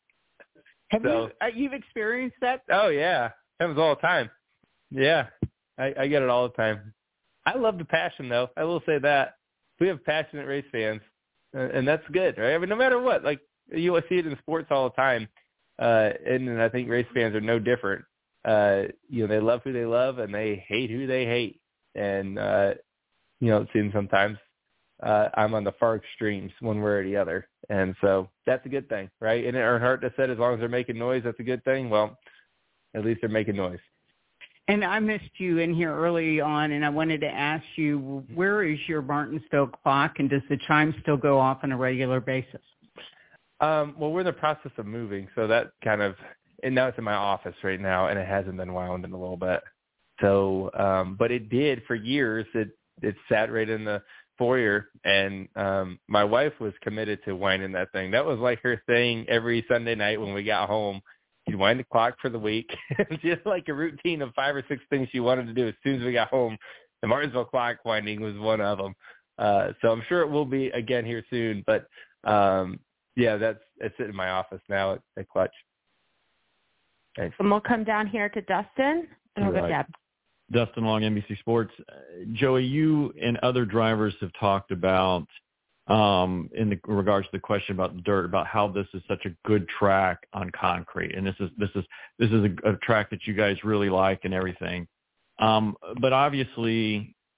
You've experienced that? Oh yeah, happens all the time. Yeah. I get it all the time. I love the passion, though. I will say that. We have passionate race fans, and that's good, right? No matter what. You see it in sports all the time, and I think race fans are no different. They love who they love, and they hate who they hate. And, it seems sometimes I'm on the far extremes one way or the other. And so that's a good thing, right? And Earnhardt just said as long as they're making noise, that's a good thing. Well, at least they're making noise. And I missed you in here early on, and I wanted to ask you, where is your Martinsville clock, and does the chime still go off on a regular basis? Well, we're in the process of moving, so that and now it's in my office right now, and it hasn't been wound in a little bit. So, but it did for years. It sat right in the foyer, and my wife was committed to winding that thing. That was her thing every Sunday night when we got home. She'd wind the clock for the week. Just a routine of 5 or 6 things she wanted to do as soon as we got home. The Martinsville clock winding was one of them. So I'm sure it will be again here soon. But, it's sitting in my office now at Clutch. Thanks. And we'll come down here to Dustin, and we'll go to Deb. Dustin Long, NBC Sports. Joey, you and other drivers have talked about in regards to the question about the dirt, about how this is such a good track on concrete, and this is a track that you guys really like and everything. But obviously,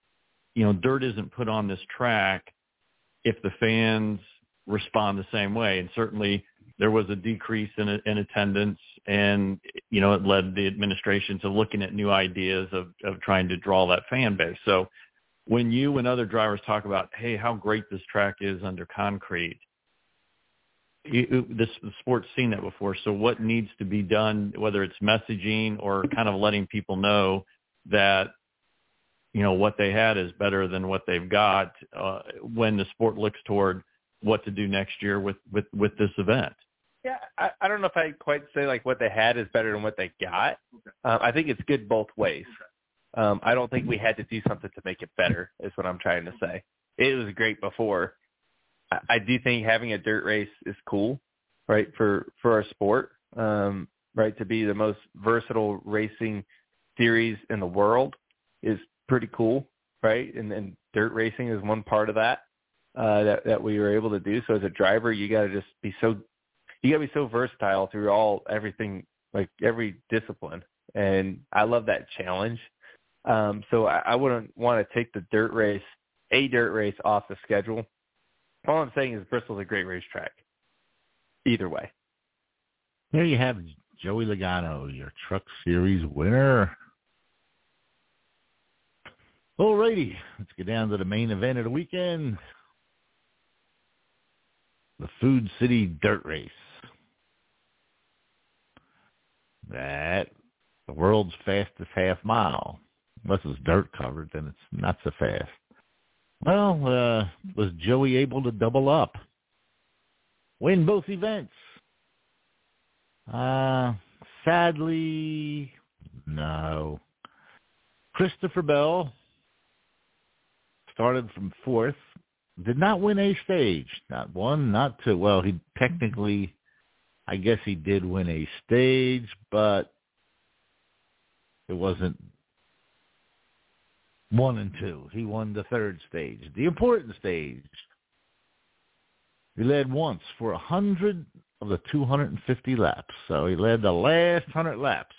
dirt isn't put on this track if the fans respond the same way. And certainly there was a decrease in attendance, and, it led the administration to looking at new ideas of trying to draw that fan base. So when you and other drivers talk about, hey, how great this track is under concrete, the sport's seen that before. So what needs to be done, whether it's messaging or kind of letting people know that, what they had is better than what they've got when the sport looks toward what to do next year with this event? Yeah, I don't know if I quite say like what they had is better than what they got. I think it's good both ways. I don't think we had to do something to make it better is what I'm trying to say. It was great before. I do think having a dirt race is cool, right, for our sport, right, to be the most versatile racing series in the world is pretty cool, right? And dirt racing is one part of that that we were able to do. So as a driver, you got to just be so versatile through everything, like every discipline. And I love that challenge. So I wouldn't want to take a dirt race off the schedule. All I'm saying is Bristol's a great racetrack. Either way. There you have Joey Logano, your Truck Series winner. Alrighty, let's get down to the main event of the weekend. The Food City Dirt Race. The world's fastest half mile. Unless it's dirt covered, then it's not so fast. Well, was Joey able to double up? Win both events? Sadly, no. Christopher Bell started from fourth. Did not win a stage. Not one, not two. Well, he technically, I guess he did win a stage, but it wasn't 1 and 2. He won the third stage, the important stage. He led once for 100 of the 250 laps. So he led the last 100 laps.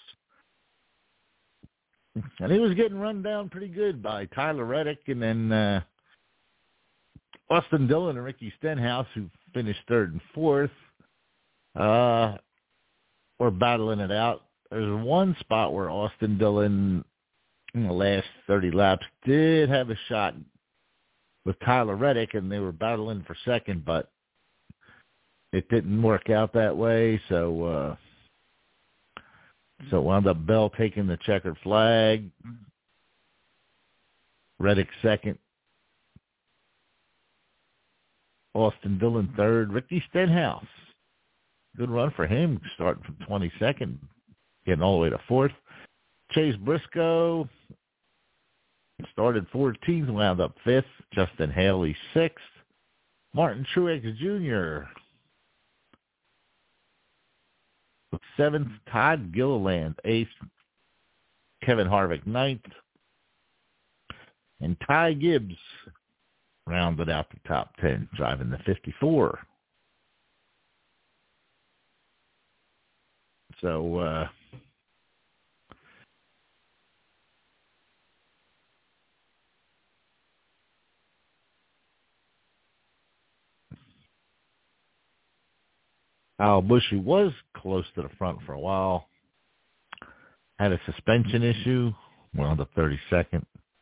And he was getting run down pretty good by Tyler Reddick and then Austin Dillon and Ricky Stenhouse, who finished third and fourth, were battling it out. There's one spot where Austin Dillon, in the last 30 laps, did have a shot with Tyler Reddick, and they were battling for second, but it didn't work out that way. So wound up Bell taking the checkered flag, Reddick second, Austin Dillon third, Ricky Stenhouse. Good run for him, starting from 22nd, getting all the way to fourth. Chase Briscoe started 14th, wound up 5th. Justin Haley 6th. Martin Truex Jr. 7th. Todd Gilliland 8th. Kevin Harvick 9th. And Ty Gibbs rounded out the top 10, driving the 54. So, Kyle Busch, who was close to the front for a while, had a suspension issue, wound up 32nd.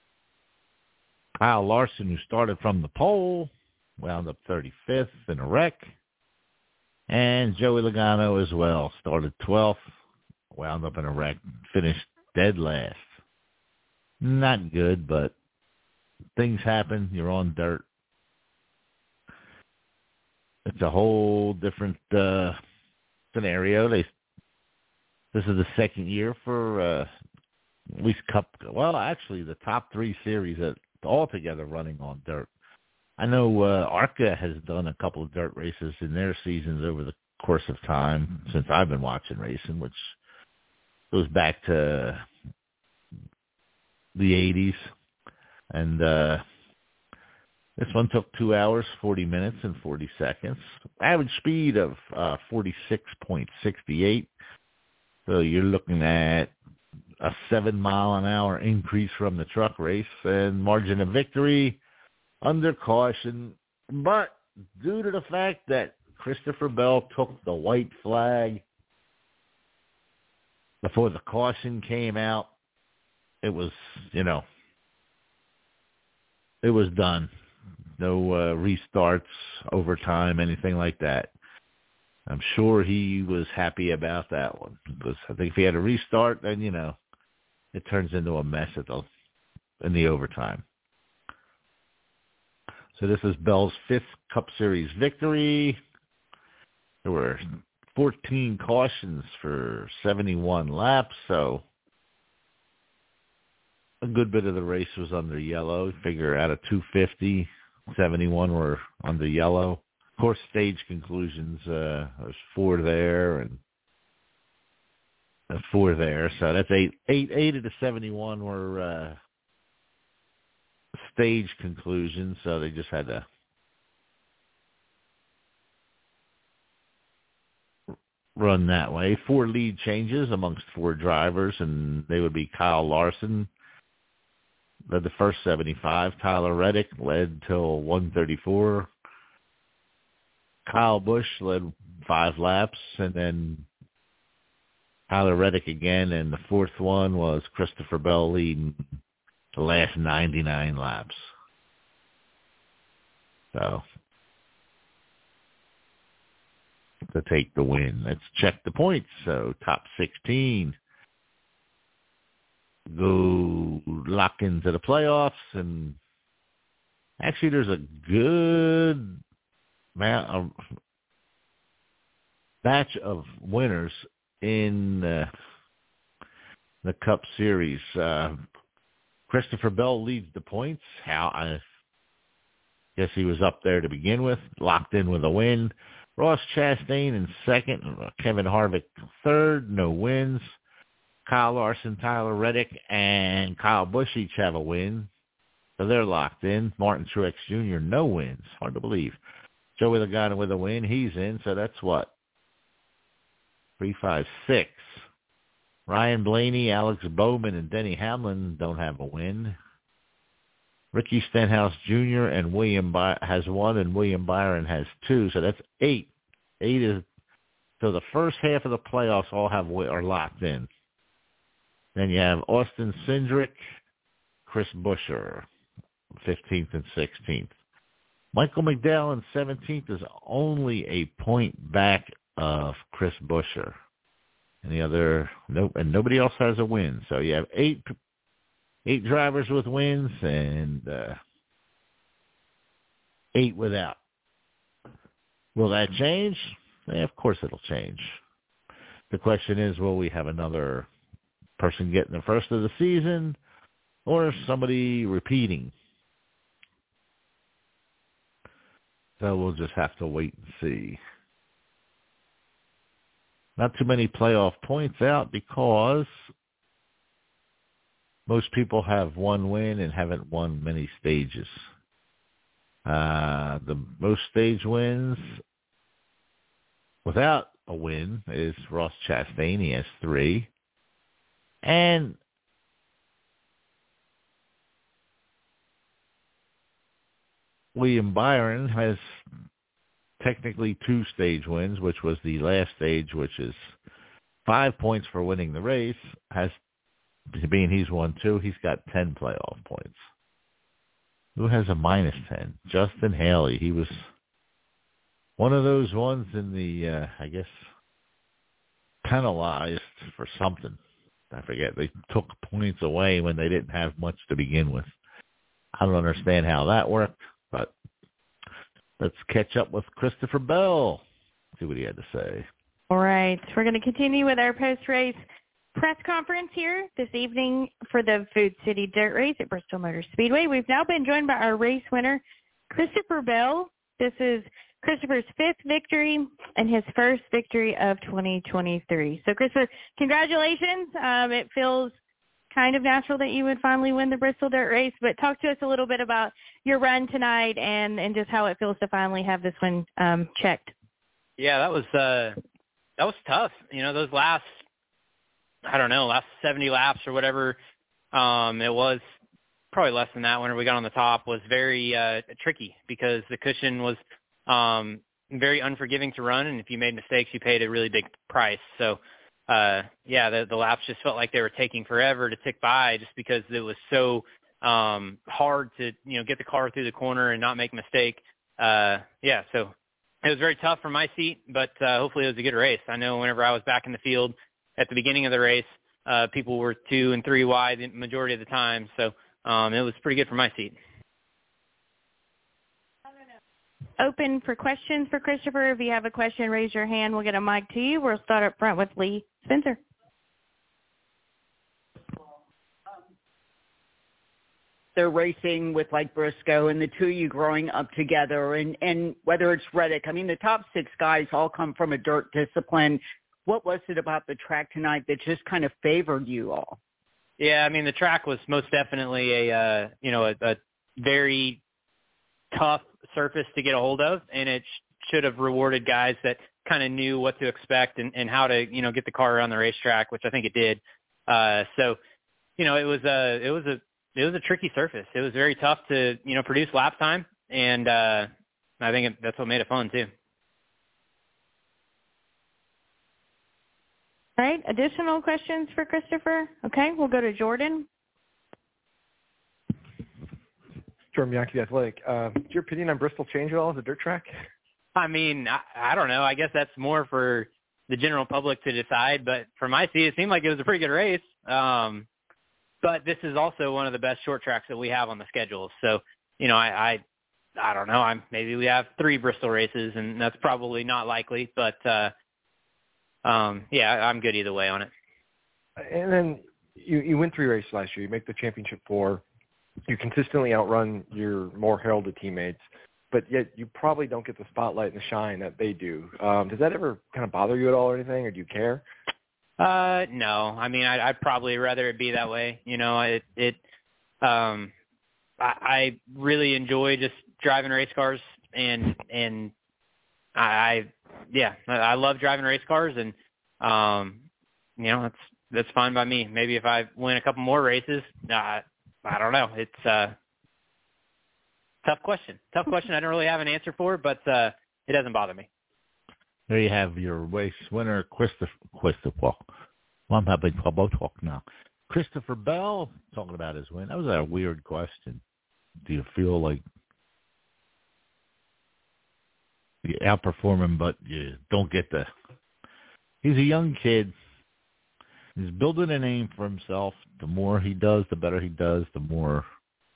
Kyle Larson, who started from the pole, wound up 35th in a wreck. And Joey Logano as well, started 12th, wound up in a wreck, finished dead last. Not good, but things happen. You're on dirt. It's a whole different scenario. This is the second year for at least Cup. Well, actually, the top 3 series that altogether running on dirt. I know ARCA has done a couple of dirt races in their seasons over the course of time since I've been watching racing, which goes back to the 80s. And this one took 2 hours, 40 minutes, and 40 seconds. Average speed of 46.68. So you're looking at a 7-mile-an-hour increase from the truck race, and margin of victory under caution. But due to the fact that Christopher Bell took the white flag before the caution came out, it was, it was done. No restarts, overtime, anything like that. I'm sure he was happy about that one, because I think if he had a restart, then, it turns into a mess in the overtime. So this is Bell's 5th Cup Series victory. There were 14 cautions for 71 laps, so a good bit of the race was under yellow. Figure out of 250, 71 were under yellow. Of course, stage conclusions, there's 4 there and 4 there. So that's 8 of the 71 were stage conclusions, so they just had to run that way. 4 lead changes amongst 4 drivers, and they would be Kyle Larson led the first 75. Tyler Reddick led till 134. Kyle Busch led 5 laps, and then Tyler Reddick again, and the 4th one was Christopher Bell leading the last 99 laps. So, to take the win. Let's check the points. So, top 16 go lock into the playoffs, and actually there's a good batch of winners in the Cup Series. Christopher Bell leads the points. I guess he was up there to begin with, locked in with a win. Ross Chastain in second, Kevin Harvick third, no wins. Kyle Larson, Tyler Reddick, and Kyle Busch each have a win, so they're locked in. Martin Truex Jr., no wins. Hard to believe. Joey Logano with a win, he's in, so that's what? 3, 5, 6. Ryan Blaney, Alex Bowman, and Denny Hamlin don't have a win. Ricky Stenhouse Jr. and has 1, and William Byron has 2, so that's 8. 8 is so the first half of the playoffs all are locked in. Then you have Austin Cindric, Chris Buescher, 15th and 16th. Michael McDowell in 17th is only a point back of Chris Buescher. And nobody else has a win. So you have 8 drivers with wins and 8 without. Will that change? Yeah, of course it'll change. The question is, will we have another person getting the first of the season or somebody repeating? So we'll just have to wait and see. Not too many playoff points out because most people have 1 win and haven't won many stages. The most stage wins without a win is Ross Chastain. He has 3. And William Byron has technically 2 stage wins, which was the last stage, which is 5 points for winning the race. Being he's won 2, he's got 10 playoff points. Who has a minus 10? Justin Haley. He was one of those ones in the, I guess, penalized for something. I forget. They took points away when they didn't have much to begin with. I don't understand how that worked, but let's catch up with Christopher Bell. See what he had to say. All right. We're going to continue with our post-race press conference here this evening for the Food City Dirt Race at Bristol Motor Speedway. We've now been joined by our race winner, Christopher Bell. This is Christopher's 5th victory and his first victory of 2023. So, Christopher, congratulations. It feels kind of natural that you would finally win the Bristol Dirt Race, but talk to us a little bit about your run tonight and just how it feels to finally have this one checked. Yeah, that was tough. Those last I don't know, last 70 laps or whatever it was, probably less than that whenever we got on the top, was very tricky because the cushion was very unforgiving to run, and if you made mistakes, you paid a really big price. So, the laps just felt like they were taking forever to tick by just because it was so hard to, get the car through the corner and not make a mistake. So it was very tough from my seat, but hopefully it was a good race. I know whenever I was back in the field at the beginning of the race, people were 2 and 3 wide the majority of the time, so it was pretty good for my seat. Open for questions for Christopher. If you have a question, raise your hand. We'll get a mic to you. We'll start up front with Lee Spencer. They're racing with like Briscoe and the two of you growing up together, and whether it's Reddick, I mean, the top 6 guys all come from a dirt discipline. What was it about the track tonight that just kind of favored you all? Yeah, I mean, the track was most definitely a very tough surface to get a hold of, and it should have rewarded guys that kind of knew what to expect and how to, get the car around the racetrack, which I think it did. It was a tricky surface. It was very tough to, produce lap time, and I think that's what made it fun too. All right, additional questions for Christopher? Okay, we'll go to Jordan. Jordan Bianchi, Athletic. Did your opinion on Bristol change at all as a dirt track? I mean, I don't know. I guess that's more for the general public to decide, but from my seat, it seemed like it was a pretty good race. But this is also one of the best short tracks that we have on the schedule. So, I don't know. Maybe we have 3 Bristol races, and that's probably not likely. But, I'm good either way on it. And then you win 3 races last year. You make the championship 4. You consistently outrun your more heralded teammates, but yet you probably don't get the spotlight and the shine that they do. Does that ever kind of bother you at all or anything, or do you care? No. I mean, I'd probably rather it be that way. I really enjoy just driving race cars, and I love driving race cars, and that's fine by me. Maybe if I win a couple more races, I don't know. It's a tough question. I don't really have an answer for, but it doesn't bother me. There you have your race winner, Christopher. Well, I'm having trouble talk now. Christopher Bell, talking about his win. That was a weird question. Do you feel like you outperform him, but you don't get the... He's a young kid. He's building a name for himself. The more he does, the better he does, the more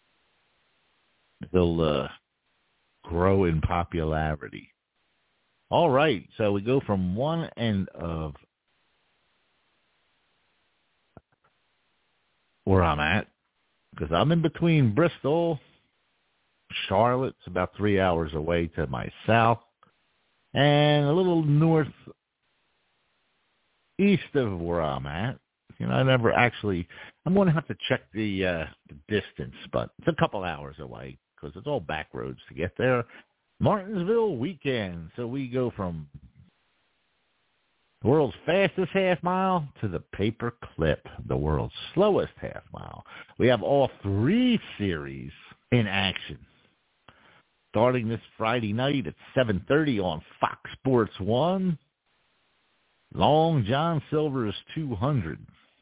he'll grow in popularity. All right, so we go from one end of where I'm at, because I'm in between Bristol, Charlotte's about 3 hours away to my south, and a little north east of where I'm at. I never actually, I'm going to have to check the distance, but it's a couple hours away because it's all back roads to get there. Martinsville weekend. So we go from the world's fastest half mile to the paper clip, the world's slowest half mile. We have all 3 series in action. Starting this Friday night at 7:30 on Fox Sports 1. Long John Silver's 200.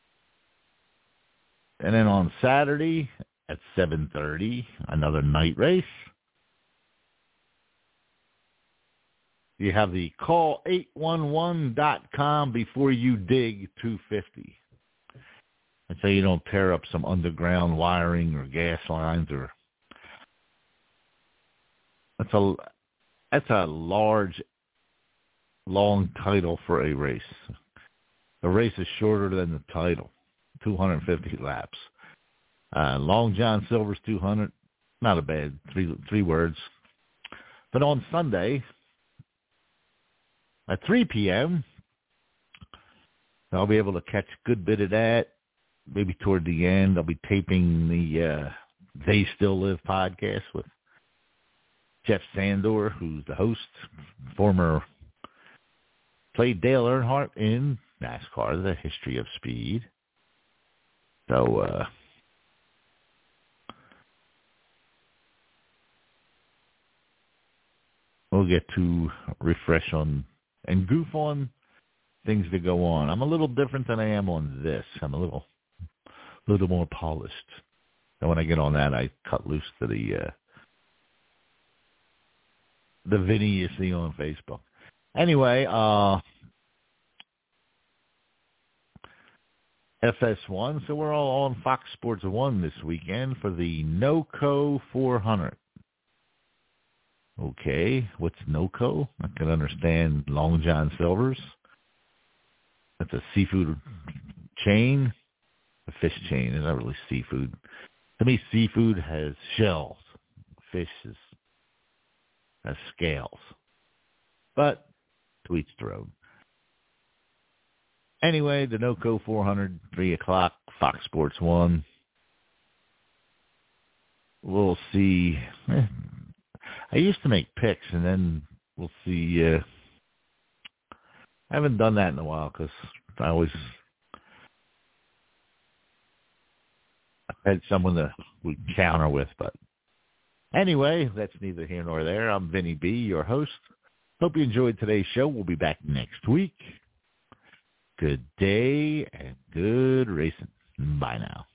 And then on Saturday at 7:30, another night race. You have the call811.com before you dig 250. And so you don't tear up some underground wiring or gas lines or... That's a large, long title for a race. The race is shorter than the title, 250 laps. Long John Silver's 200, not a bad three words. But on Sunday at 3 p.m., I'll be able to catch a good bit of that. Maybe toward the end, I'll be taping the They Still Live podcast with Jeff Sandor, who's the host, played Dale Earnhardt in NASCAR, the history of speed. So, we'll get to refresh on and goof on things that go on. I'm a little different than I am on this. I'm a little more polished. And when I get on that, I cut loose to the Vinny you see on Facebook. Anyway, FS1. So we're all on Fox Sports 1 this weekend for the NOCO 400. Okay, what's NOCO? I can understand Long John Silver's. That's a seafood chain, a fish chain. It's not really seafood. To me, seafood has shells. Fish has scales. But to each their own. Anyway, the NOCO 400, 3 o'clock, Fox Sports 1. We'll see. I used to make picks, and then we'll see. I haven't done that in a while because I always had someone that would counter with. But anyway, that's neither here nor there. I'm Vinny B., your host. Hope you enjoyed today's show. We'll be back next week. Good day and good racing. Bye now.